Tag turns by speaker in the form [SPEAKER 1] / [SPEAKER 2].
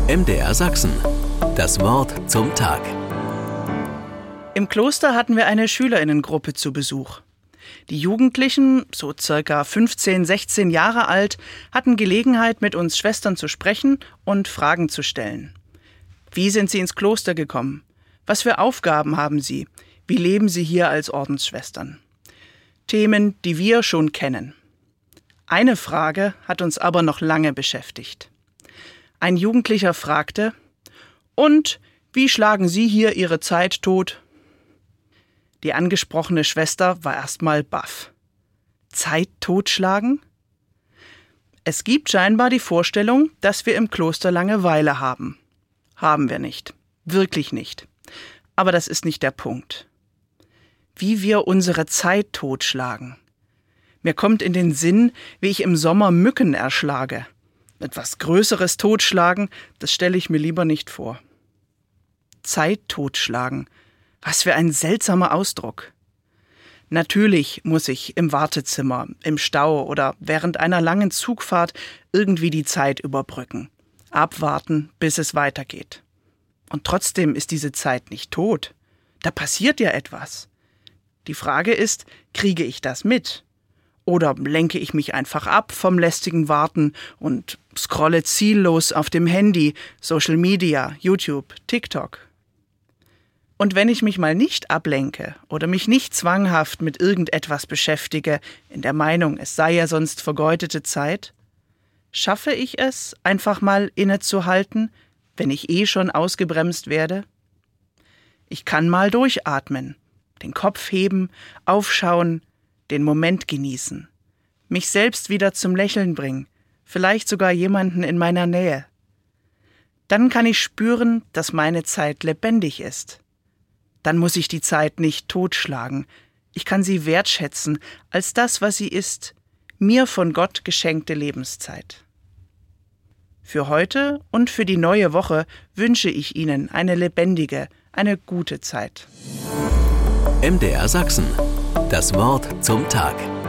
[SPEAKER 1] MDR Sachsen. Das Wort zum Tag.
[SPEAKER 2] Im Kloster hatten wir eine Schülerinnengruppe zu Besuch. Die Jugendlichen, so circa 15, 16 Jahre alt, hatten Gelegenheit, mit uns Schwestern zu sprechen und Fragen zu stellen. Wie sind sie ins Kloster gekommen? Was für Aufgaben haben sie? Wie leben sie hier als Ordensschwestern? Themen, die wir schon kennen. Eine Frage hat uns aber noch lange beschäftigt. Ein Jugendlicher fragte: Und wie schlagen Sie hier Ihre Zeit tot? Die angesprochene Schwester war erstmal baff. Zeit totschlagen? Es gibt scheinbar die Vorstellung, dass wir im Kloster Langeweile haben. Haben wir nicht. Wirklich nicht. Aber das ist nicht der Punkt. Wie wir unsere Zeit totschlagen. Mir kommt in den Sinn, wie ich im Sommer Mücken erschlage. Etwas Größeres totschlagen, das stelle ich mir lieber nicht vor. Zeit totschlagen. Was für ein seltsamer Ausdruck. Natürlich muss ich im Wartezimmer, im Stau oder während einer langen Zugfahrt irgendwie die Zeit überbrücken. Abwarten, bis es weitergeht. Und trotzdem ist diese Zeit nicht tot. Da passiert ja etwas. Die Frage ist, kriege ich das mit? Oder lenke ich mich einfach ab vom lästigen Warten und scrolle ziellos auf dem Handy, Social Media, YouTube, TikTok? Und wenn ich mich mal nicht ablenke oder mich nicht zwanghaft mit irgendetwas beschäftige, in der Meinung, es sei ja sonst vergeudete Zeit, schaffe ich es, einfach mal innezuhalten, wenn ich schon ausgebremst werde? Ich kann mal durchatmen, den Kopf heben, aufschauen, den Moment genießen, mich selbst wieder zum Lächeln bringen, vielleicht sogar jemanden in meiner Nähe. Dann kann ich spüren, dass meine Zeit lebendig ist. Dann muss ich die Zeit nicht totschlagen. Ich kann sie wertschätzen als das, was sie ist, mir von Gott geschenkte Lebenszeit. Für heute und für die neue Woche wünsche ich Ihnen eine lebendige, eine gute Zeit.
[SPEAKER 1] MDR Sachsen. Das Wort zum Tag.